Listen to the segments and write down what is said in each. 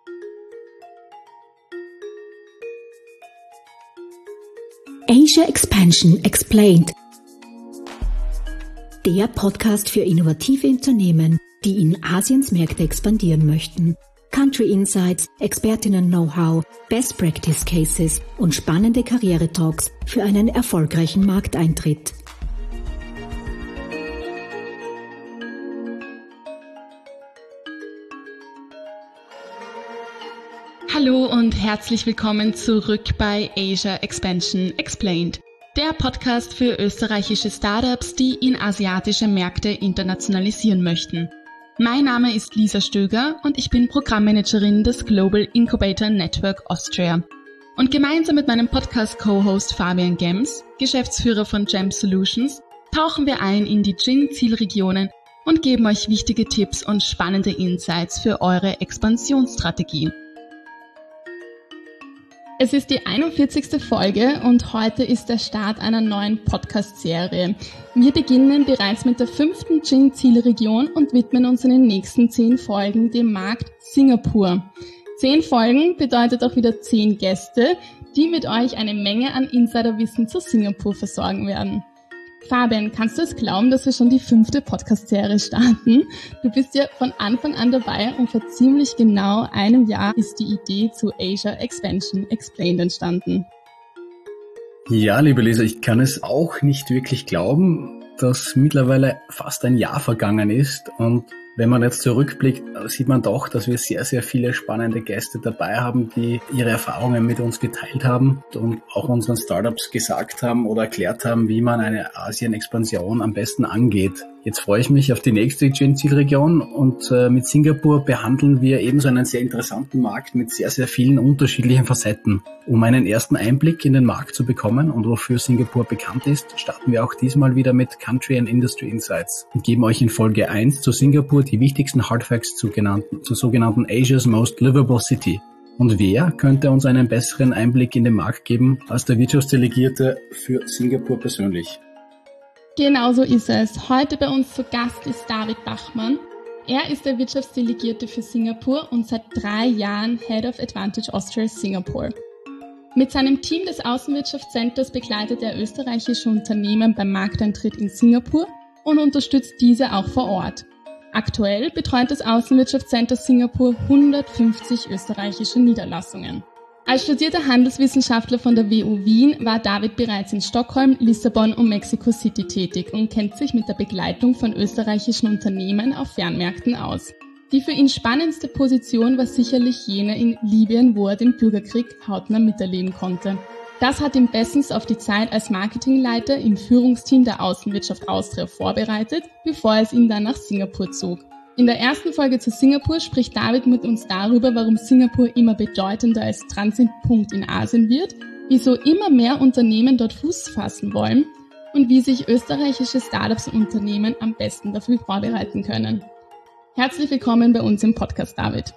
Asia Expansion Explained. Der Podcast für innovative Unternehmen, die in Asiens Märkte expandieren möchten. Country Insights, Expertinnen-Know-how, Best Practice Cases und spannende Karriere-Talks für einen erfolgreichen Markteintritt. Hallo und herzlich willkommen zurück bei Asia Expansion Explained, der Podcast für österreichische Startups, die in asiatische Märkte internationalisieren möchten. Mein Name ist Lisa Stöger und ich bin Programmmanagerin des Global Incubator Network Austria. Und gemeinsam mit meinem Podcast-Co-Host Fabian Gems, Geschäftsführer von GEM Solutions, tauchen wir ein in die Jin-Zielregionen und geben euch wichtige Tipps und spannende Insights für eure Expansionsstrategie. Es ist die 41. Folge und heute ist der Start einer neuen Podcast-Serie. Wir beginnen bereits mit der 5. Jin-Zielregion und widmen uns in den nächsten 10 Folgen dem Markt Singapur. 10 Folgen bedeutet auch wieder 10 Gäste, die mit euch eine Menge an Insiderwissen zu Singapur versorgen werden. Fabian, kannst du es glauben, dass wir schon die 5. Podcast-Serie starten? Du bist ja von Anfang an dabei und vor ziemlich genau einem Jahr ist die Idee zu Asia Expansion Explained entstanden. Ja, liebe Leser, ich kann es auch nicht wirklich glauben, dass mittlerweile fast ein Jahr vergangen ist und wenn man jetzt zurückblickt, sieht man doch, dass wir sehr, sehr viele spannende Gäste dabei haben, die ihre Erfahrungen mit uns geteilt haben und auch unseren Startups gesagt haben oder erklärt haben, wie man eine Asien-Expansion am besten angeht. Jetzt freue ich mich auf die nächste Jin-Zielregion und mit Singapur behandeln wir ebenso einen sehr interessanten Markt mit sehr, sehr vielen unterschiedlichen Facetten. Um einen ersten Einblick in den Markt zu bekommen und wofür Singapur bekannt ist, starten wir auch diesmal wieder mit Country and Industry Insights und geben euch in Folge 1 zu Singapur die wichtigsten Hardfacts zu sogenannten Asia's Most Livable City. Und wer könnte uns einen besseren Einblick in den Markt geben als der Wirtschaftsdelegierte für Singapur persönlich? Genau so ist es. Heute bei uns zu Gast ist David Bachmann. Er ist der Wirtschaftsdelegierte für Singapur und seit 3 Jahren Head of Advantage Austria Singapore. Mit seinem Team des Außenwirtschaftscenters begleitet er österreichische Unternehmen beim Markteintritt in Singapur und unterstützt diese auch vor Ort. Aktuell betreut das Außenwirtschaftscenter Singapur 150 österreichische Niederlassungen. Als studierter Handelswissenschaftler von der WU Wien war David bereits in Stockholm, Lissabon und Mexico City tätig und kennt sich mit der Begleitung von österreichischen Unternehmen auf Fernmärkten aus. Die für ihn spannendste Position war sicherlich jene in Libyen, wo er den Bürgerkrieg hautnah miterleben konnte. Das hat ihn bestens auf die Zeit als Marketingleiter im Führungsteam der Außenwirtschaft Austria vorbereitet, bevor es ihn dann nach Singapur zog. In der ersten Folge zu Singapur spricht David mit uns darüber, warum Singapur immer bedeutender als Transitpunkt in Asien wird, wieso immer mehr Unternehmen dort Fuß fassen wollen und wie sich österreichische Startups und Unternehmen am besten dafür vorbereiten können. Herzlich willkommen bei uns im Podcast, David.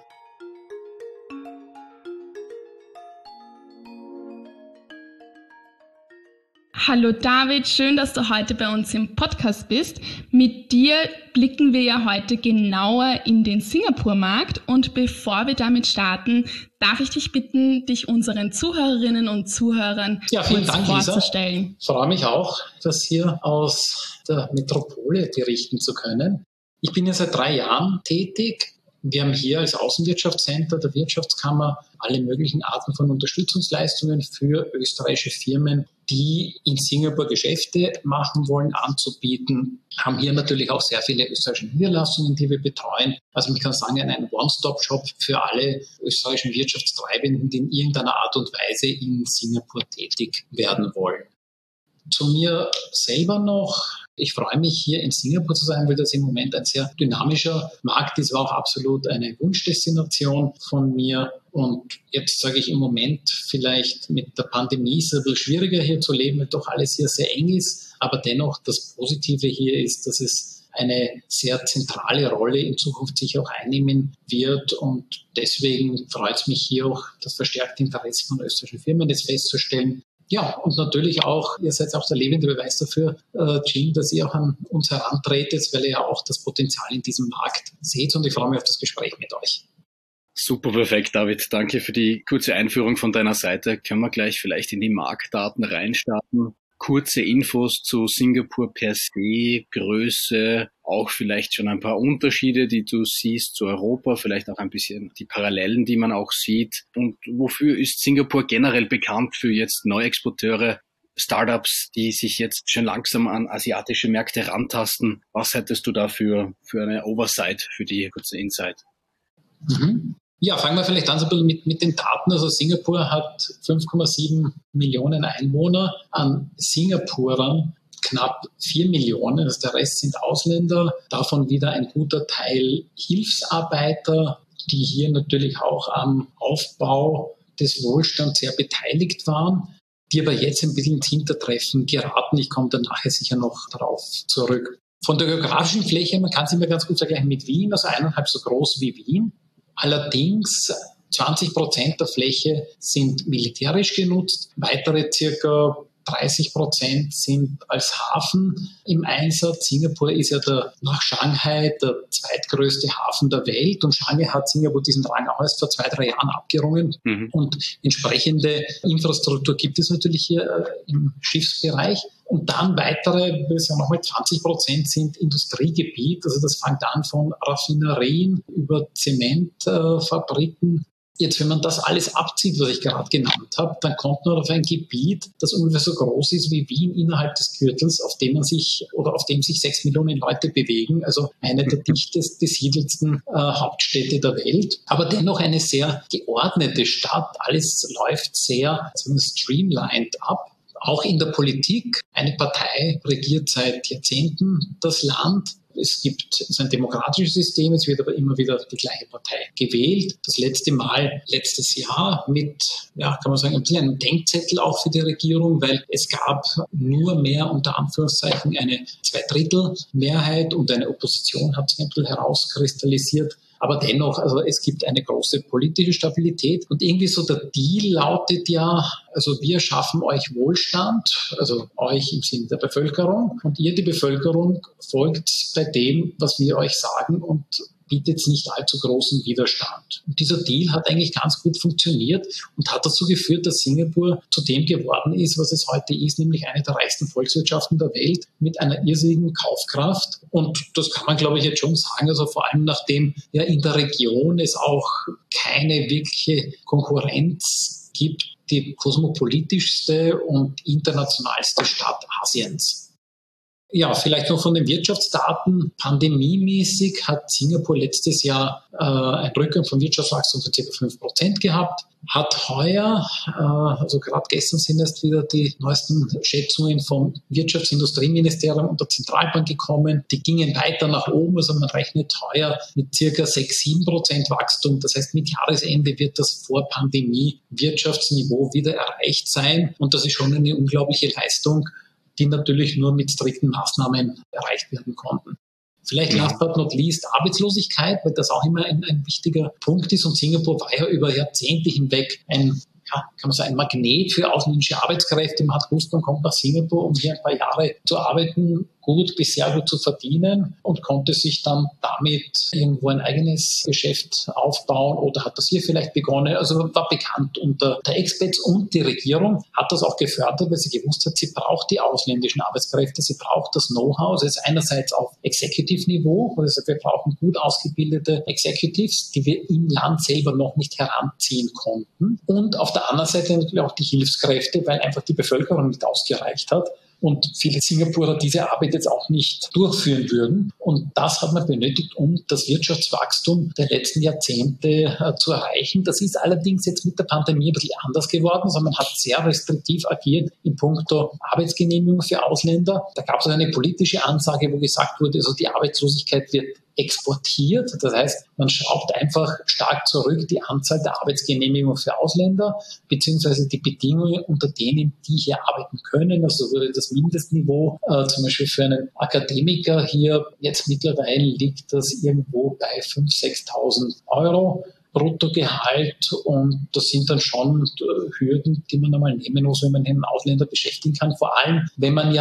Hallo David, schön, dass du heute bei uns im Podcast bist. Mit dir blicken wir ja heute genauer in den Singapur-Markt und bevor wir damit starten, darf ich dich bitten, dich unseren Zuhörerinnen und Zuhörern kurz vorzustellen. Ich freue mich auch, das hier aus der Metropole berichten zu können. Ich bin ja seit 3 Jahren tätig. Wir haben hier als Außenwirtschaftscenter der Wirtschaftskammer alle möglichen Arten von Unterstützungsleistungen für österreichische Firmen, die in Singapur Geschäfte machen wollen, anzubieten. Haben hier natürlich auch sehr viele österreichische Niederlassungen, die wir betreuen. Also man kann sagen, ein One-Stop-Shop für alle österreichischen Wirtschaftstreibenden, die in irgendeiner Art und Weise in Singapur tätig werden wollen. Zu mir selber noch. Ich freue mich, hier in Singapur zu sein, weil das im Moment ein sehr dynamischer Markt ist, war auch absolut eine Wunschdestination von mir. Und jetzt sage ich im Moment vielleicht mit der Pandemie ist es ein bisschen schwieriger hier zu leben, weil doch alles hier sehr eng ist. Aber dennoch das Positive hier ist, dass es eine sehr zentrale Rolle in Zukunft sich auch einnehmen wird. Und deswegen freut es mich hier auch, das verstärkte Interesse von österreichischen Firmen, das festzustellen. Ja, und natürlich auch, ihr seid auch der lebende Beweis dafür, Jin, dass ihr auch an uns herantretet, weil ihr ja auch das Potenzial in diesem Markt seht und ich freue mich auf das Gespräch mit euch. Super, perfekt, David. Danke für die kurze Einführung von deiner Seite. Können wir gleich vielleicht in die Marktdaten reinstarten? Kurze Infos zu Singapur per se, Größe, auch vielleicht schon ein paar Unterschiede, die du siehst zu Europa, vielleicht auch ein bisschen die Parallelen, die man auch sieht. Und wofür ist Singapur generell bekannt für jetzt Neuexporteure, Startups, die sich jetzt schon langsam an asiatische Märkte rantasten? Was hättest du da für eine Oversight, für die kurze Insight? Ja, fangen wir vielleicht an so ein bisschen mit den Daten. Also Singapur hat 5,7 Millionen Einwohner, an Singapurern knapp 4 Millionen, also der Rest sind Ausländer, davon wieder ein guter Teil Hilfsarbeiter, die hier natürlich auch am Aufbau des Wohlstands sehr beteiligt waren, die aber jetzt ein bisschen ins Hintertreffen geraten. Ich komme dann nachher sicher noch darauf zurück. Von der geografischen Fläche, man kann es immer ganz gut vergleichen mit Wien, also 1,5 so groß wie Wien. Allerdings 20% der Fläche sind militärisch genutzt, weitere circa 30% sind als Hafen im Einsatz. Singapur ist ja nach Shanghai der zweitgrößte Hafen der Welt und Shanghai hat Singapur diesen Rang auch erst vor 2-3 Jahren abgerungen. Und entsprechende Infrastruktur gibt es natürlich hier im Schiffsbereich. Und dann weitere, ich würde sagen, nochmal 20% sind Industriegebiet. Also das fängt an von Raffinerien über Zementfabriken. Jetzt, wenn man das alles abzieht, was ich gerade genannt habe, dann kommt man auf ein Gebiet, das ungefähr so groß ist wie Wien innerhalb des Gürtels, auf dem sich 6 Millionen Leute bewegen. Also eine der dichtest besiedelsten Hauptstädte der Welt. Aber dennoch eine sehr geordnete Stadt. Alles läuft sehr streamlined ab. Auch in der Politik. Eine Partei regiert seit Jahrzehnten das Land. Es ist ein demokratisches System, es wird aber immer wieder die gleiche Partei gewählt. Das letzte Mal letztes Jahr mit, kann man sagen, ein bisschen einem Denkzettel auch für die Regierung, weil es gab nur mehr unter Anführungszeichen eine 2/3 Mehrheit und eine Opposition hat sich ein bisschen herauskristallisiert. Aber dennoch, also es gibt eine große politische Stabilität und irgendwie so der Deal lautet ja, also wir schaffen euch Wohlstand, also euch im Sinne der Bevölkerung und ihr, die Bevölkerung, folgt bei dem, was wir euch sagen und bietet nicht allzu großen Widerstand. Und dieser Deal hat eigentlich ganz gut funktioniert und hat dazu geführt, dass Singapur zu dem geworden ist, was es heute ist, nämlich eine der reichsten Volkswirtschaften der Welt mit einer irrsinnigen Kaufkraft. Und das kann man, glaube ich, jetzt schon sagen, also vor allem nachdem ja in der Region es auch keine wirkliche Konkurrenz gibt, die kosmopolitischste und internationalste Stadt Asiens. Ja, vielleicht noch von den Wirtschaftsdaten. Pandemiemäßig hat Singapur letztes Jahr einen Rückgang vom Wirtschaftswachstum von ca. 5% gehabt. Hat heuer, also gerade gestern sind erst wieder die neuesten Schätzungen vom Wirtschaftsindustrieministerium und der Zentralbank gekommen. Die gingen weiter nach oben, also man rechnet heuer mit ca. 6-7% Wachstum. Das heißt, mit Jahresende wird das Vor-Pandemie-Wirtschaftsniveau wieder erreicht sein. Und das ist schon eine unglaubliche Leistung, die natürlich nur mit strikten Maßnahmen erreicht werden konnten. Vielleicht last but not least Arbeitslosigkeit, weil das auch immer ein wichtiger Punkt ist. Und Singapur war ja über Jahrzehnte hinweg ein Magnet für ausländische Arbeitskräfte. Man hat gewusst, man kommt nach Singapur, um hier ein paar Jahre zu arbeiten, gut bis sehr gut zu verdienen und konnte sich dann damit irgendwo ein eigenes Geschäft aufbauen oder hat das hier vielleicht begonnen. Also war bekannt unter der Expats und die Regierung hat das auch gefördert, weil sie gewusst hat, sie braucht die ausländischen Arbeitskräfte, sie braucht das Know-how. Das ist einerseits auf Executive-Niveau, also wir brauchen gut ausgebildete Executives, die wir im Land selber noch nicht heranziehen konnten. Und auf der anderen Seite natürlich auch die Hilfskräfte, weil einfach die Bevölkerung nicht ausgereicht hat. Und viele Singapurer diese Arbeit jetzt auch nicht durchführen würden. Und das hat man benötigt, um das Wirtschaftswachstum der letzten Jahrzehnte zu erreichen. Das ist allerdings jetzt mit der Pandemie ein bisschen anders geworden. Also man hat sehr restriktiv agiert in puncto Arbeitsgenehmigung für Ausländer. Da gab es eine politische Ansage, wo gesagt wurde, also die Arbeitslosigkeit wird exportiert. Das heißt, man schraubt einfach stark zurück die Anzahl der Arbeitsgenehmigungen für Ausländer, beziehungsweise die Bedingungen, unter denen die hier arbeiten können. Also wurde das Mindestniveau zum Beispiel für einen Akademiker hier jetzt mittlerweile liegt das irgendwo bei 5.000, 6.000 Euro Bruttogehalt und das sind dann schon Hürden, die man einmal nehmen muss, wenn man einen Ausländer beschäftigen kann. Vor allem, wenn man ja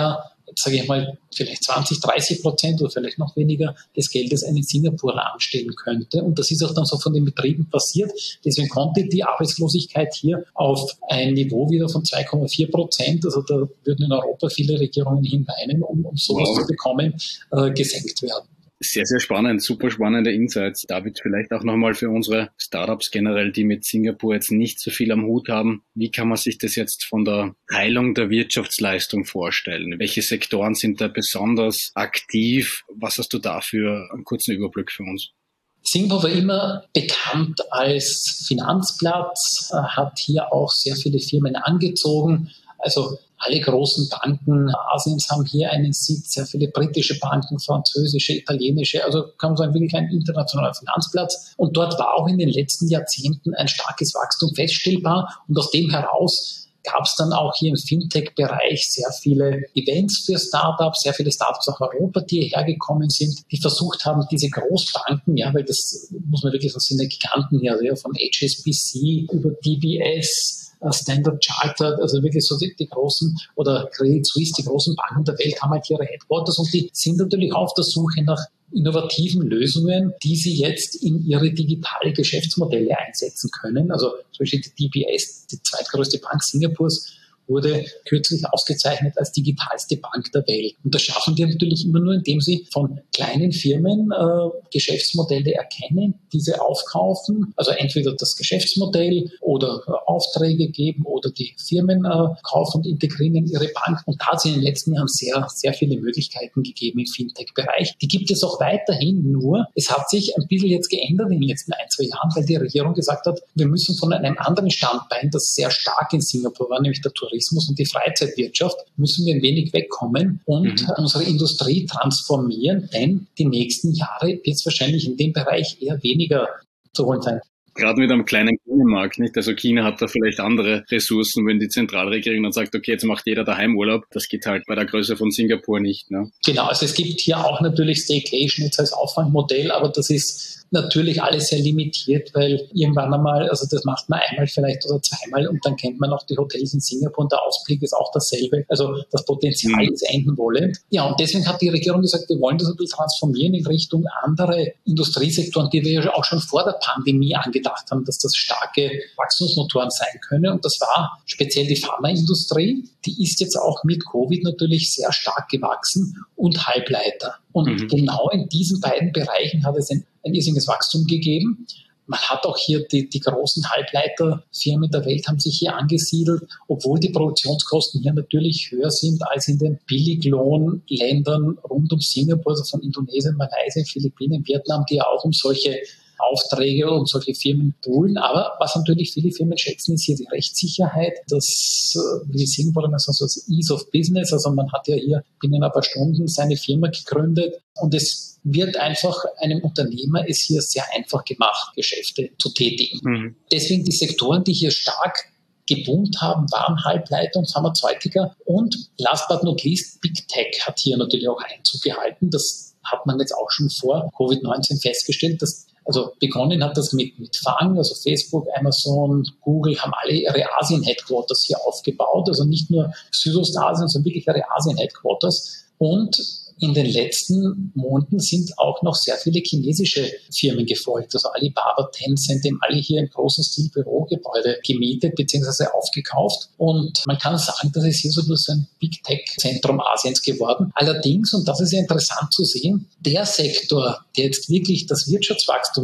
sage ich mal, vielleicht 20-30% oder vielleicht noch weniger des Geldes einen Singapurer anstellen könnte. Und das ist auch dann so von den Betrieben passiert. Deswegen konnte die Arbeitslosigkeit hier auf ein Niveau wieder von 2,4%, also da würden in Europa viele Regierungen hinweinen, um sowas zu bekommen, gesenkt werden. Sehr, sehr spannend, super spannende Insights. David, vielleicht auch nochmal für unsere Startups generell, die mit Singapur jetzt nicht so viel am Hut haben. Wie kann man sich das jetzt von der Teilung der Wirtschaftsleistung vorstellen? Welche Sektoren sind da besonders aktiv? Was hast du da für einen kurzen Überblick für uns? Singapur war immer bekannt als Finanzplatz, hat hier auch sehr viele Firmen angezogen. Also alle großen Banken Asiens haben hier einen Sitz, sehr viele britische Banken, französische, italienische, also kann man sagen, wirklich ein internationaler Finanzplatz. Und dort war auch in den letzten Jahrzehnten ein starkes Wachstum feststellbar. Und aus dem heraus gab es dann auch hier im Fintech-Bereich sehr viele Events für Startups, sehr viele Startups auch Europa, die hierher gekommen sind, die versucht haben, diese Großbanken, ja, weil das muss man wirklich, das sind ja Giganten hier, also von HSBC über DBS, Standard Chartered, also wirklich so die großen, oder Credit Suisse, die großen Banken der Welt haben halt ihre Headquarters und die sind natürlich auf der Suche nach innovativen Lösungen, die sie jetzt in ihre digitale Geschäftsmodelle einsetzen können. Also zum Beispiel die DBS, die zweitgrößte Bank Singapurs, wurde kürzlich ausgezeichnet als digitalste Bank der Welt. Und das schaffen die natürlich immer nur, indem sie von kleinen Firmen Geschäftsmodelle erkennen, diese aufkaufen, also entweder das Geschäftsmodell oder Aufträge geben oder die Firmen kaufen und integrieren in ihre Bank. Und da hat es in den letzten Jahren sehr, sehr viele Möglichkeiten gegeben im Fintech-Bereich. Die gibt es auch weiterhin, nur es hat sich ein bisschen jetzt geändert in den letzten 1-2 Jahren, weil die Regierung gesagt hat, wir müssen von einem anderen Standbein, das sehr stark in Singapur war, nämlich der Tourismus und die Freizeitwirtschaft, müssen wir ein wenig wegkommen und unsere Industrie transformieren, denn die nächsten Jahre wird es wahrscheinlich in dem Bereich eher weniger zu holen sein. Gerade mit einem kleinen Binnenmarkt, nicht? Also China hat da vielleicht andere Ressourcen, wenn die Zentralregierung dann sagt, okay, jetzt macht jeder daheim Urlaub. Das geht halt bei der Größe von Singapur nicht, ne? Genau, also es gibt hier auch natürlich Staycation jetzt als Auffangmodell, aber das ist natürlich alles sehr limitiert, weil irgendwann einmal, also das macht man einmal vielleicht oder zweimal und dann kennt man auch die Hotels in Singapur und der Ausblick ist auch dasselbe. Also das Potenzial ist enden wollend. Ja, und deswegen hat die Regierung gesagt, wir wollen das ein bisschen transformieren in Richtung andere Industriesektoren, die wir ja auch schon vor der Pandemie angedacht haben, dass das starke Wachstumsmotoren sein können. Und das war speziell die Pharmaindustrie. Die ist jetzt auch mit Covid natürlich sehr stark gewachsen und Halbleiter. Und genau in diesen beiden Bereichen hat es ein irrsinniges Wachstum gegeben. Man hat auch hier die großen Halbleiterfirmen der Welt haben sich hier angesiedelt, obwohl die Produktionskosten hier natürlich höher sind als in den Billiglohnländern rund um Singapur, also von Indonesien, Malaysia, Philippinen, Vietnam, die ja auch um solche Aufträge und solche Firmen poolen. Aber was natürlich viele Firmen schätzen, ist hier die Rechtssicherheit, das, wie die Singapur immer so das Ease of Business. Also man hat ja hier binnen ein paar Stunden seine Firma gegründet und es wird einfach einem Unternehmer ist hier sehr einfach gemacht, Geschäfte zu tätigen. Deswegen die Sektoren, die hier stark geboomt haben, waren Halbleiter und Pharmazeutika und last but not least, Big Tech hat hier natürlich auch Einzug gehalten. Das hat man jetzt auch schon vor Covid-19 festgestellt, dass also begonnen hat das mit FANG, also Facebook, Amazon, Google haben alle ihre Asien-Headquarters hier aufgebaut, also nicht nur Südostasien, sondern wirklich ihre Asien-Headquarters. Und in den letzten Monaten sind auch noch sehr viele chinesische Firmen gefolgt. Also Alibaba, Tencent, die haben alle hier im großen Stil Bürogebäude gemietet bzw. aufgekauft. Und man kann sagen, das ist hier so ein Big Tech-Zentrum Asiens geworden. Allerdings, und das ist ja interessant zu sehen, der Sektor, der jetzt wirklich das Wirtschaftswachstum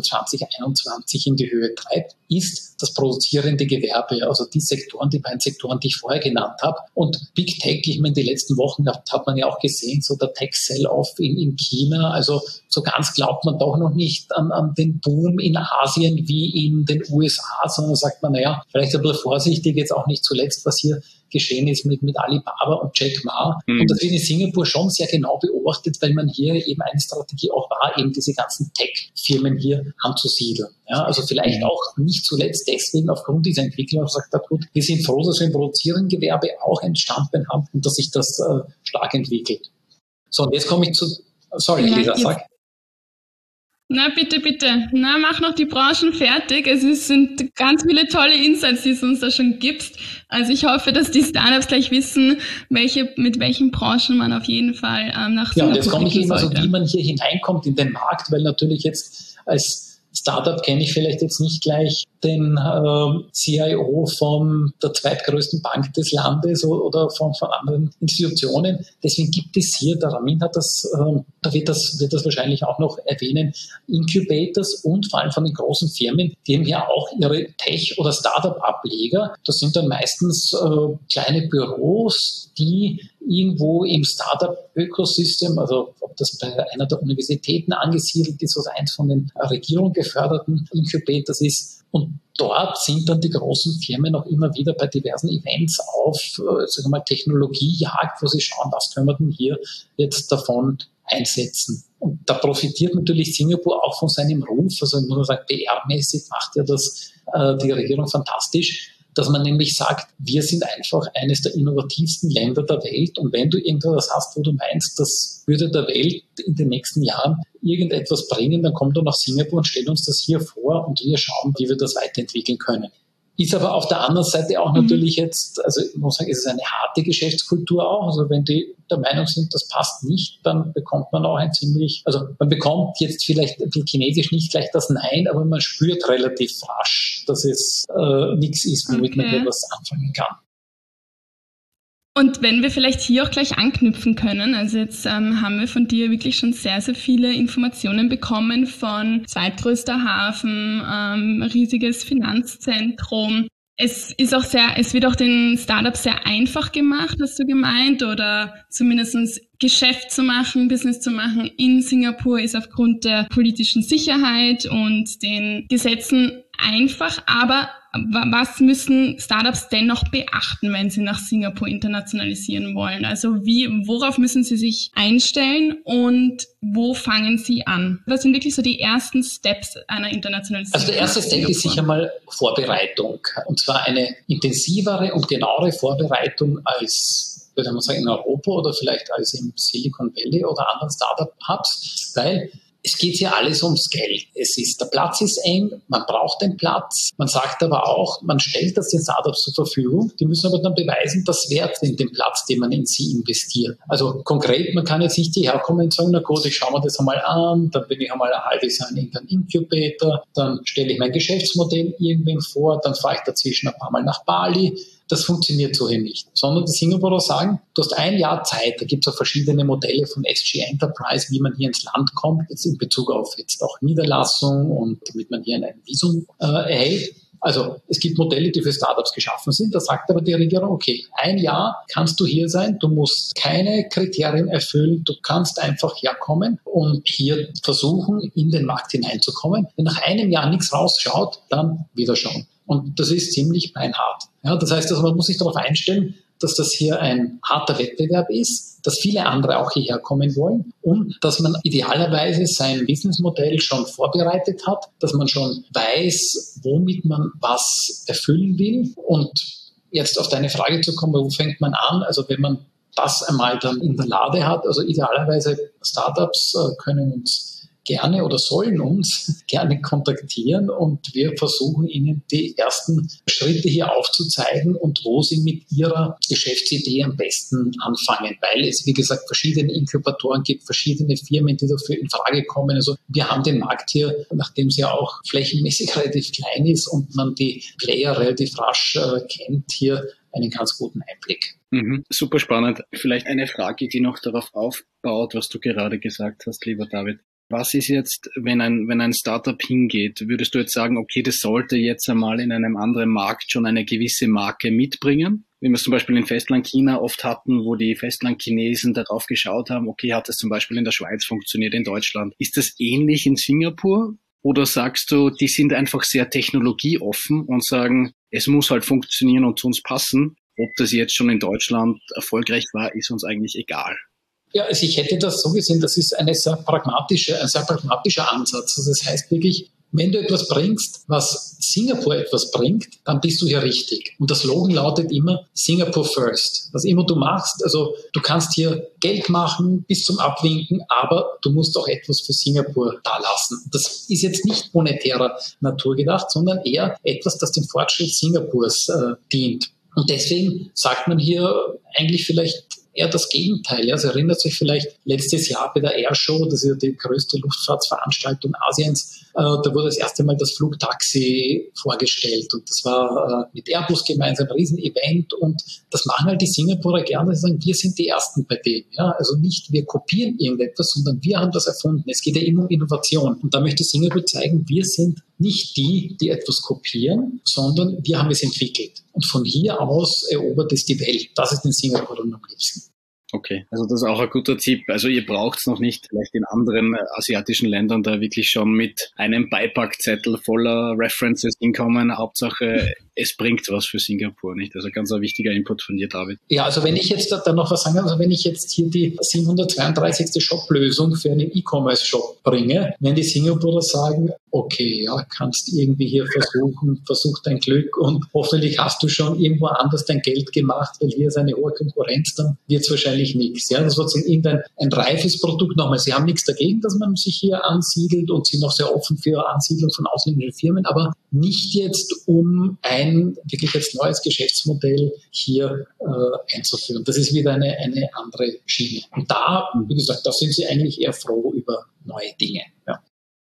2021 in die Höhe treibt, ist das produzierende Gewerbe, also die Sektoren, die beiden Sektoren, die ich vorher genannt habe. Und Big Tech, ich meine, die letzten Wochen hat man ja auch gesehen, so der Tech-Sell-Off in China, also so ganz glaubt man doch noch nicht an den Boom in Asien wie in den USA, sondern sagt man, naja, vielleicht ein bisschen vorsichtig, jetzt auch nicht zuletzt, was hier geschehen ist mit Alibaba und Jack Ma. Und das wird in Singapur schon sehr genau beobachtet, weil man hier eben eine Strategie auch war, eben diese ganzen Tech-Firmen hier anzusiedeln. Ja, also vielleicht auch nicht zuletzt deswegen aufgrund dieser Entwicklung gesagt hat, gut, wir sind froh, dass wir im produzierenden Gewerbe auch ein Standbein haben und dass sich das stark entwickelt. So, und jetzt komme ich zu, sorry, Lisa, sag. Na, bitte, bitte. Na, mach noch die Branchen fertig. Sind ganz viele tolle Insights, die es uns da schon gibt. Also ich hoffe, dass die Startups gleich wissen, mit welchen Branchen man auf jeden Fall nach Singapur Ja, und jetzt komme ich sollte. wie man hier hineinkommt in den Markt, weil natürlich jetzt als Startup kenne ich vielleicht jetzt nicht gleich den CIO von der zweitgrößten Bank des Landes oder von anderen Institutionen. Deswegen gibt es hier, der Ramin hat das, da wird das wahrscheinlich auch noch erwähnen, Incubators und vor allem von den großen Firmen, die haben ja auch ihre Tech- oder Startup-Ableger. Das sind dann meistens kleine Büros, die irgendwo im Startup-Ökosystem, also ob das bei einer der Universitäten angesiedelt ist oder eins von den Regierungen geförderten Incubators ist. Und dort sind dann die großen Firmen auch immer wieder bei diversen Events auf, sagen wir mal, Technologiejagd, wo sie schauen, was können wir denn hier jetzt davon einsetzen. Und da profitiert natürlich Singapur auch von seinem Ruf. Also ich muss sagen, PR-mäßig macht ja das die Regierung fantastisch, dass man nämlich sagt, wir sind einfach eines der innovativsten Länder der Welt. Und wenn du irgendwas hast, wo du meinst, das würde der Welt in den nächsten Jahren irgendetwas bringen, dann komm doch nach Singapur und stell uns das hier vor und wir schauen, wie wir das weiterentwickeln können. Ist aber auf der anderen Seite auch natürlich jetzt, also ich muss sagen, es ist eine harte Geschäftskultur auch. Also wenn die der Meinung sind, das passt nicht, dann bekommt man auch man bekommt jetzt vielleicht wie Chinesisch nicht gleich das Nein, aber man spürt relativ rasch, dass es nichts ist, womit man hier was anfangen kann. Und wenn wir vielleicht hier auch gleich anknüpfen können, also jetzt haben wir von dir wirklich schon sehr, sehr viele Informationen bekommen von zweitgrößter Hafen, riesiges Finanzzentrum. Es wird auch den Startups sehr einfach gemacht, hast du gemeint, oder zumindest Geschäft zu machen, Business zu machen in Singapur ist aufgrund der politischen Sicherheit und den Gesetzen einfach, aber was müssen Startups dennoch beachten, wenn sie nach Singapur internationalisieren wollen? Also worauf müssen sie sich einstellen und wo fangen sie an? Was sind wirklich so die ersten Steps einer Internationalisierung? Also der erste Step ist sicher mal Vorbereitung. Und zwar eine intensivere und genauere Vorbereitung als, würde man sagen, in Europa oder vielleicht als im Silicon Valley oder anderen Startup-Hubs, weil es geht hier alles ums Geld. Der Platz ist eng, man braucht den Platz. Man sagt aber auch, man stellt das den Startups zur Verfügung. Die müssen aber dann beweisen, dass wert sind den Platz, den man in sie investiert. Also konkret, man kann jetzt nicht hierher kommen und sagen, na gut, ich schaue mir das einmal an, dann bin ich einmal ein halbes Jahr in irgendeinem Incubator, dann stelle ich mein Geschäftsmodell irgendwem vor, dann fahre ich dazwischen ein paar Mal nach Bali. Das funktioniert so hier nicht. Sondern die Singapurer sagen, du hast ein Jahr Zeit, da gibt es auch verschiedene Modelle von SG Enterprise, wie man hier ins Land kommt, jetzt in Bezug auf jetzt auch Niederlassung und damit man hier ein Visum erhält. Also es gibt Modelle, die für Startups geschaffen sind. Da sagt aber die Regierung, okay, ein Jahr kannst du hier sein, du musst keine Kriterien erfüllen, du kannst einfach herkommen und hier versuchen, in den Markt hineinzukommen. Wenn nach einem Jahr nichts rausschaut, dann wieder schauen. Und das ist ziemlich beinhart. Ja, das heißt, also man muss sich darauf einstellen, dass das hier ein harter Wettbewerb ist, dass viele andere auch hierher kommen wollen und dass man idealerweise sein Businessmodell schon vorbereitet hat, dass man schon weiß, womit man was erfüllen will. Und jetzt auf deine Frage zu kommen, wo fängt man an? Also wenn man das einmal dann in der Lade hat, also idealerweise Startups können uns gerne oder sollen uns gerne kontaktieren und wir versuchen Ihnen die ersten Schritte hier aufzuzeigen und wo Sie mit Ihrer Geschäftsidee am besten anfangen, weil es, wie gesagt, verschiedene Inkubatoren gibt, verschiedene Firmen, die dafür in Frage kommen. Also wir haben den Markt hier, nachdem es ja auch flächenmäßig relativ klein ist und man die Player relativ rasch kennt, hier einen ganz guten Einblick. Super spannend. Vielleicht eine Frage, die noch darauf aufbaut, was du gerade gesagt hast, lieber David. Was ist jetzt, wenn ein Startup hingeht? Würdest du jetzt sagen, okay, das sollte jetzt einmal in einem anderen Markt schon eine gewisse Marke mitbringen? Wie wir es zum Beispiel in Festland-China oft hatten, wo die Festland-Chinesen darauf geschaut haben, okay, hat das zum Beispiel in der Schweiz funktioniert, in Deutschland. Ist das ähnlich in Singapur? Oder sagst du, die sind einfach sehr technologieoffen und sagen, es muss halt funktionieren und zu uns passen? Ob das jetzt schon in Deutschland erfolgreich war, ist uns eigentlich egal. Ja, also ich hätte das so gesehen, das ist ein sehr pragmatischer Ansatz. Also das heißt wirklich, Wenn du etwas bringst, was Singapur etwas bringt, dann bist du hier richtig. Und das Slogan lautet immer Singapore First. Was immer du machst, also du kannst hier Geld machen bis zum Abwinken, aber du musst auch etwas für Singapur dalassen. Das ist jetzt nicht monetärer Natur gedacht, sondern eher etwas, das dem Fortschritt Singapurs dient. Und deswegen sagt man hier eigentlich vielleicht eher das Gegenteil. Ja, es erinnert sich vielleicht letztes Jahr bei der Airshow, das ist ja die größte Luftfahrtsveranstaltung Asiens, da wurde das erste Mal das Flugtaxi vorgestellt und das war mit Airbus gemeinsam ein Riesen-Event und das machen halt die Singapurer gerne, sie sagen, wir sind die Ersten bei dem. Ja, also nicht wir kopieren irgendetwas, sondern wir haben das erfunden. Es geht ja immer um Innovation und da möchte Singapur zeigen, wir sind nicht die, die etwas kopieren, sondern wir haben es entwickelt. Und von hier aus erobert es die Welt. Das ist den Singapurern am liebsten. Okay, also das ist auch ein guter Tipp. Also ihr braucht es noch nicht, vielleicht in anderen asiatischen Ländern da wirklich schon mit einem Beipackzettel voller References hinkommen. Hauptsache, es bringt was für Singapur, nicht? Also ganz ein wichtiger Input von dir, David. Ja, also wenn ich jetzt da noch was sagen kann, also wenn ich jetzt hier die 732. Shop-Lösung für einen E-Commerce-Shop bringe, wenn die Singapurer sagen, okay, ja, kannst irgendwie hier versuch dein Glück und hoffentlich hast du schon irgendwo anders dein Geld gemacht, weil hier ist eine hohe Konkurrenz, dann wird es wahrscheinlich nichts. Ja, das wird irgendein ein reifes Produkt. Nochmal, sie haben nichts dagegen, dass man sich hier ansiedelt und sind auch sehr offen für Ansiedlung von ausländischen Firmen, aber nicht jetzt, um ein wirklich jetzt neues Geschäftsmodell hier einzuführen. Das ist wieder eine andere Schiene. Und da, wie gesagt, da sind sie eigentlich eher froh über neue Dinge. Ja.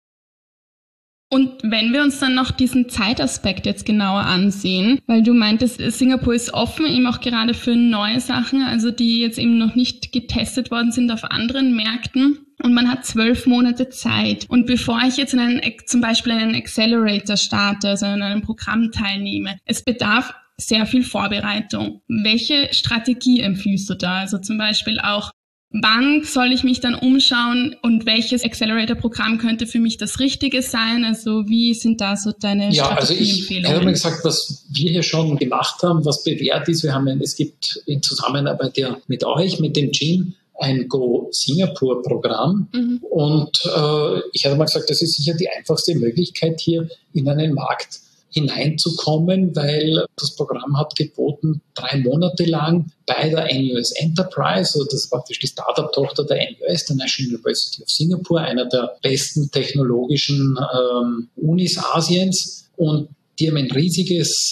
Und wenn wir uns dann noch diesen Zeitaspekt jetzt genauer ansehen, weil du meintest, Singapur ist offen, eben auch gerade für neue Sachen, also die jetzt eben noch nicht getestet worden sind auf anderen Märkten. Und man hat 12 Monate Zeit. Und bevor ich jetzt zum Beispiel einen Accelerator starte, also an einem Programm teilnehme, es bedarf sehr viel Vorbereitung. Welche Strategie empfiehlst du da? Also zum Beispiel auch, wann soll ich mich dann umschauen und welches Accelerator-Programm könnte für mich das Richtige sein? Also wie sind da so deine Strategieempfehlungen? Ich habe mal gesagt, was wir hier schon gemacht haben, was bewährt ist. Es gibt in Zusammenarbeit ja mit euch, mit dem Gin, ein Go Singapur-Programm. Mhm. Und ich habe mal gesagt, das ist sicher die einfachste Möglichkeit, hier in einen Markt hineinzukommen, weil das Programm hat geboten 3 Monate lang bei der NUS Enterprise, also das ist praktisch die Startup-Tochter der NUS, der National University of Singapore, einer der besten technologischen Unis Asiens, und die haben ein riesiges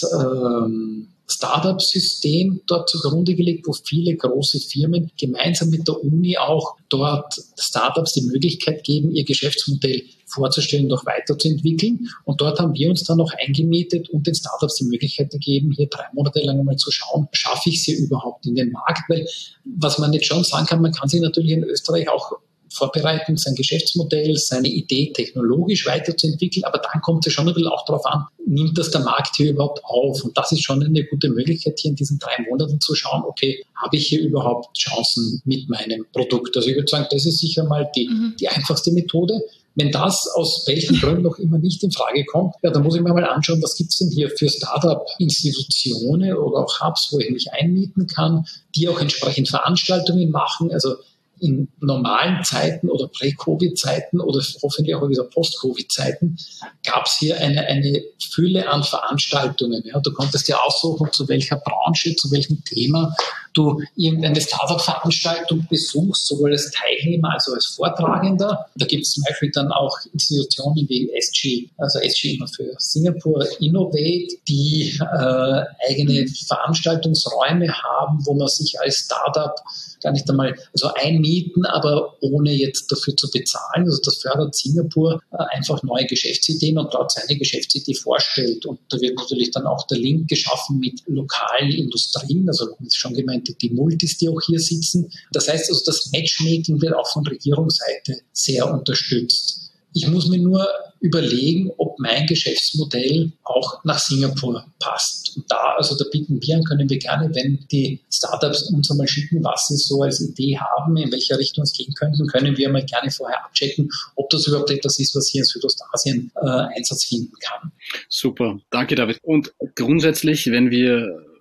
Startup-System dort zugrunde gelegt, wo viele große Firmen gemeinsam mit der Uni auch dort Startups die Möglichkeit geben, ihr Geschäftsmodell vorzustellen und auch weiterzuentwickeln. Und dort haben wir uns dann noch eingemietet und den Startups die Möglichkeit gegeben, hier 3 Monate lang einmal zu schauen, schaffe ich sie überhaupt in den Markt? Weil was man jetzt schon sagen kann, man kann sich natürlich in Österreich auch vorbereiten, sein Geschäftsmodell, seine Idee technologisch weiterzuentwickeln, aber dann kommt es schon ein bisschen auch darauf an, nimmt das der Markt hier überhaupt auf? Und das ist schon eine gute Möglichkeit, hier in diesen 3 Monaten zu schauen, okay, habe ich hier überhaupt Chancen mit meinem Produkt? Also ich würde sagen, das ist sicher mal die einfachste Methode. Wenn das aus welchen Gründen noch immer nicht in Frage kommt, ja, dann muss ich mir mal anschauen, was gibt's denn hier für Startup-Institutionen oder auch Hubs, wo ich mich einmieten kann, die auch entsprechend Veranstaltungen machen. Also in normalen Zeiten oder Prä-Covid-Zeiten oder hoffentlich auch wieder Post-Covid-Zeiten gab es hier eine Fülle an Veranstaltungen. Ja. Du konntest dir aussuchen, zu welcher Branche, zu welchem Thema du irgendeine Startup-Veranstaltung besuchst, sowohl als Teilnehmer als auch als Vortragender. Da gibt es zum Beispiel dann auch Institutionen wie SG, also SG immer für Singapur Innovate, die eigene Veranstaltungsräume haben, wo man sich als Startup gar nicht einmal so einmieten, aber ohne jetzt dafür zu bezahlen. Also das fördert Singapur einfach neue Geschäftsideen und dort seine Geschäftsidee vorstellt. Und da wird natürlich dann auch der Link geschaffen mit lokalen Industrien, also wie schon gemeint, die Multis, die auch hier sitzen. Das heißt also, das Matchmaking wird auch von Regierungsseite sehr unterstützt. Ich muss mir nur überlegen, ob mein Geschäftsmodell auch nach Singapur passt. Und da bieten wir an, können wir gerne, wenn die Startups uns einmal schicken, was sie so als Idee haben, in welche Richtung es gehen könnten, können wir mal gerne vorher abchecken, ob das überhaupt etwas ist, was hier in Südostasien Einsatz finden kann. Super, danke David. Und grundsätzlich, wenn wir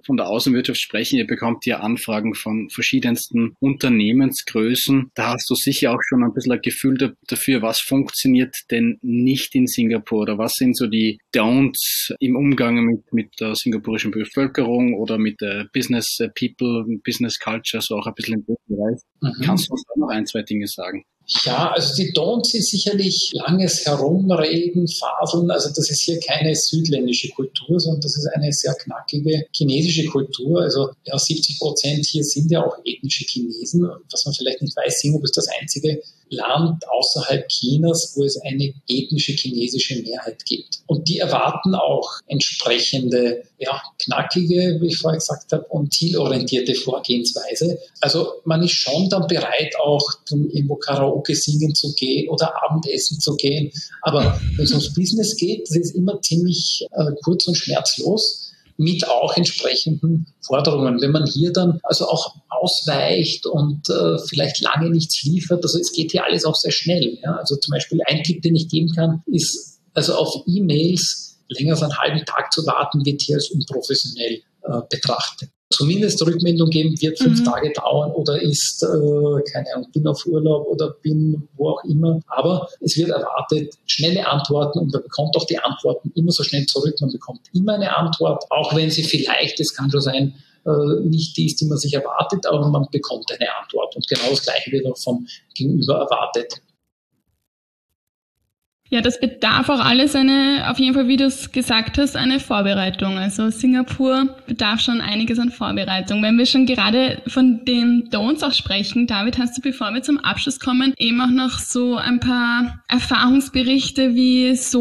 von der Außenwirtschaft sprechen. Ihr bekommt ja Anfragen von verschiedensten Unternehmensgrößen. Da hast du sicher auch schon ein bisschen ein Gefühl dafür, was funktioniert denn nicht in Singapur oder was sind so die Don'ts im Umgang mit der singapurischen Bevölkerung oder mit der Business People, Business Culture, so auch ein bisschen im Bereich. Kannst du uns da noch ein, zwei Dinge sagen? Ja, also die Don'ts ist sicherlich langes Herumreden, Faseln. Also das ist hier keine südländische Kultur, sondern das ist eine sehr knackige chinesische Kultur. Also ja, 70% hier sind ja auch ethnische Chinesen. Was man vielleicht nicht weiß, Singapur ist das einzige Land außerhalb Chinas, wo es eine ethnische chinesische Mehrheit gibt. Und die erwarten auch entsprechende, ja, knackige, wie ich vorher gesagt habe, und zielorientierte Vorgehensweise. Also man ist schon dann bereit, auch dann irgendwo Karaoke singen zu gehen oder Abendessen zu gehen. Aber wenn es ums Business geht, das ist immer ziemlich kurz und schmerzlos, mit auch entsprechenden Forderungen. Wenn man hier dann also auch ausweicht und vielleicht lange nichts liefert, also es geht hier alles auch sehr schnell. Ja? Also zum Beispiel ein Tipp, den ich geben kann, ist also auf E-Mails länger als einen halben Tag zu warten, wird hier als unprofessionell betrachtet. Zumindest Rückmeldung geben wird 5 Tage dauern oder ist, keine Ahnung, bin auf Urlaub oder bin wo auch immer. Aber es wird erwartet, schnelle Antworten und man bekommt auch die Antworten immer so schnell zurück. Man bekommt immer eine Antwort, auch wenn sie vielleicht, es kann schon sein, nicht die ist, die man sich erwartet, aber man bekommt eine Antwort. Und genau das Gleiche wird auch vom Gegenüber erwartet. Ja, das bedarf auch alles auf jeden Fall, wie du es gesagt hast, eine Vorbereitung. Also Singapur bedarf schon einiges an Vorbereitung. Wenn wir schon gerade von den Don'ts auch sprechen, David, hast du, bevor wir zum Abschluss kommen, eben auch noch so ein paar Erfahrungsberichte, wie ist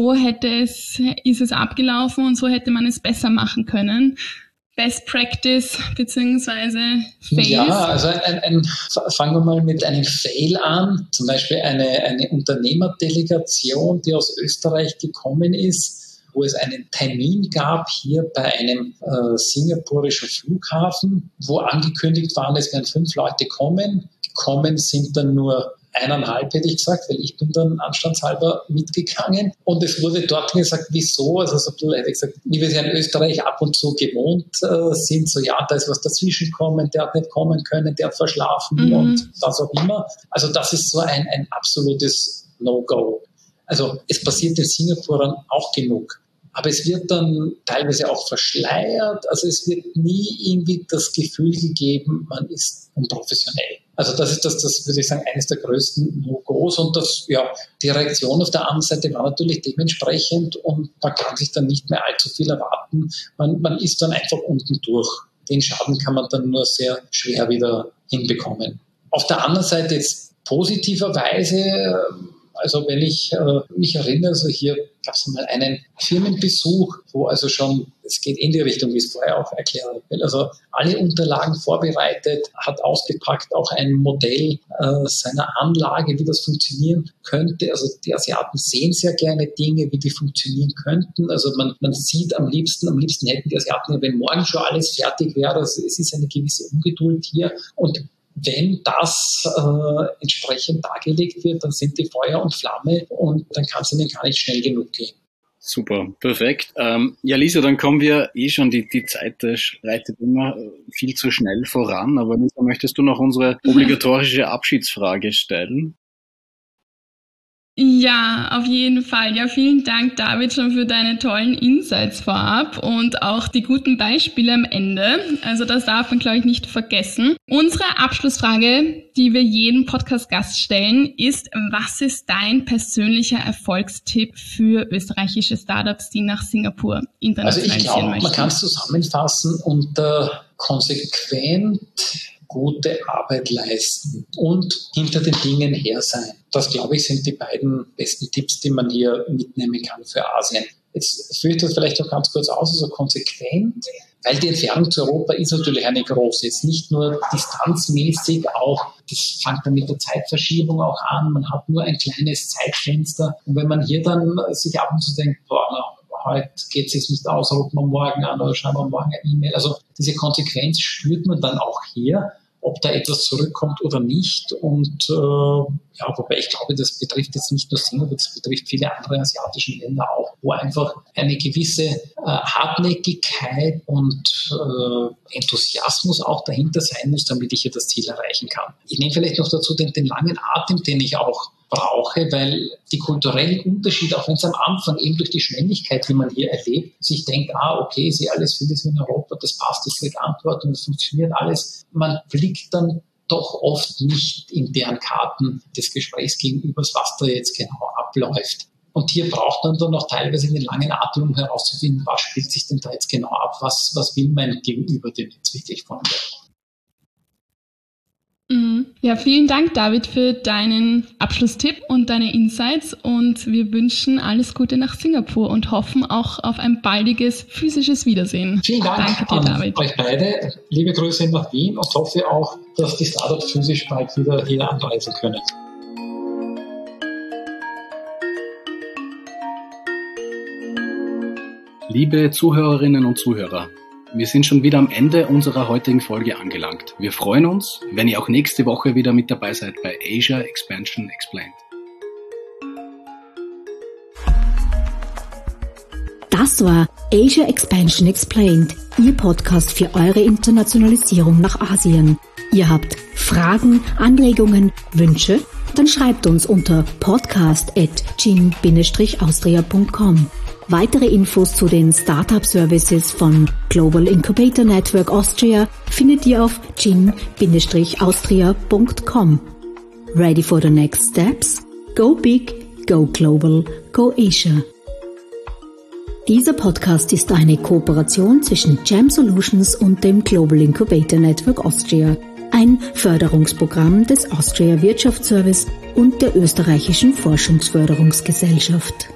es abgelaufen und so hätte man es besser machen können. Best Practice beziehungsweise Fails? Ja, also fangen wir mal mit einem Fail an. Zum Beispiel eine Unternehmerdelegation, die aus Österreich gekommen ist, wo es einen Termin gab hier bei einem singapurischen Flughafen, wo angekündigt waren, es werden 5 Leute kommen. Gekommen sind dann nur 1,5, hätte ich gesagt, weil ich bin dann anstandshalber mitgegangen. Und es wurde dort gesagt, wieso? Also so hätte ich gesagt, wie wir es ja in Österreich ab und zu gewohnt sind, so ja, da ist was dazwischen gekommen, der hat nicht kommen können, der hat verschlafen und was auch immer. Also das ist so ein absolutes No-Go. Also es passiert in Singapur auch genug. Aber es wird dann teilweise auch verschleiert. Also es wird nie irgendwie das Gefühl gegeben, man ist unprofessionell. Also das ist das würde ich sagen, eines der größten No-Gos. Und die Reaktion auf der anderen Seite war natürlich dementsprechend und man kann sich dann nicht mehr allzu viel erwarten. Man ist dann einfach unten durch. Den Schaden kann man dann nur sehr schwer wieder hinbekommen. Auf der anderen Seite jetzt positiverweise, also wenn ich mich erinnere, also hier gab es mal einen Firmenbesuch, wo also schon, es geht in die Richtung, wie ich es vorher auch erklärt habe, also alle Unterlagen vorbereitet, hat ausgepackt, auch ein Modell seiner Anlage, wie das funktionieren könnte. Also die Asiaten sehen sehr gerne Dinge, wie die funktionieren könnten. Also man sieht am liebsten hätten die Asiaten, wenn morgen schon alles fertig wäre, also es ist eine gewisse Ungeduld hier und wenn das entsprechend dargelegt wird, dann sind die Feuer und Flamme und dann kann es ihnen gar nicht schnell genug gehen. Super, perfekt. Ja, Lisa, dann kommen wir schon, die Zeit schreitet immer viel zu schnell voran, aber Lisa, möchtest du noch unsere obligatorische Abschiedsfrage stellen? Ja, auf jeden Fall. Ja, vielen Dank, David, schon für deine tollen Insights vorab und auch die guten Beispiele am Ende. Also das darf man, glaube ich, nicht vergessen. Unsere Abschlussfrage, die wir jedem Podcast-Gast stellen, ist, was ist dein persönlicher Erfolgstipp für österreichische Startups, die nach Singapur internationalisieren möchten? Also ich glaube, man kann es zusammenfassen unter konsequent gute Arbeit leisten und hinter den Dingen her sein. Das, glaube ich, sind die beiden besten Tipps, die man hier mitnehmen kann für Asien. Jetzt führe ich das vielleicht auch ganz kurz aus, also konsequent, weil die Entfernung zu Europa ist natürlich eine große. Jetzt nicht nur distanzmäßig, auch das fängt dann mit der Zeitverschiebung auch an. Man hat nur ein kleines Zeitfenster. Und wenn man hier dann sich ab und zu denkt, heute geht es jetzt nicht aus, rufen wir morgen an oder schreiben wir morgen eine E-Mail. Also diese Konsequenz spürt man dann auch hier. ob da etwas zurückkommt oder nicht. Und wobei ich glaube, das betrifft jetzt nicht nur Singapur, das betrifft viele andere asiatische Länder auch, wo einfach eine gewisse Hartnäckigkeit und Enthusiasmus auch dahinter sein muss, damit ich hier das Ziel erreichen kann. Ich nehme vielleicht noch dazu den langen Atem, den ich auch brauche, weil die kulturellen Unterschiede, auch wenn es am Anfang eben durch die Schnelligkeit, wie man hier erlebt, sich denkt, okay, ist alles vieles in Europa, das passt, das kriegt Antwort und das funktioniert alles. Man blickt dann doch oft nicht in deren Karten des Gesprächs gegenübers, was da jetzt genau abläuft. Und hier braucht man dann noch teilweise den langen Atem, um herauszufinden, was spielt sich denn da jetzt genau ab, was will mein Gegenüber denn jetzt wirklich von mir. Ja, vielen Dank, David, für deinen Abschlusstipp und deine Insights, und wir wünschen alles Gute nach Singapur und hoffen auch auf ein baldiges physisches Wiedersehen. Vielen Dank. Danke dir, David. Euch beide. Liebe Grüße nach Wien und hoffe auch, dass die Startups physisch bald wieder hier anreisen können. Liebe Zuhörerinnen und Zuhörer, wir sind schon wieder am Ende unserer heutigen Folge angelangt. Wir freuen uns, wenn ihr auch nächste Woche wieder mit dabei seid bei Asia Expansion Explained. Das war Asia Expansion Explained, Ihr Podcast für eure Internationalisierung nach Asien. Ihr habt Fragen, Anregungen, Wünsche? Dann schreibt uns unter podcast@gin-austria.com. Weitere Infos zu den Startup-Services von Global Incubator Network Austria findet ihr auf gin-austria.com. Ready for the next steps? Go big, go global, go Asia. Dieser Podcast ist eine Kooperation zwischen Jam Solutions und dem Global Incubator Network Austria, ein Förderungsprogramm des Austria Wirtschaftsservice und der österreichischen Forschungsförderungsgesellschaft.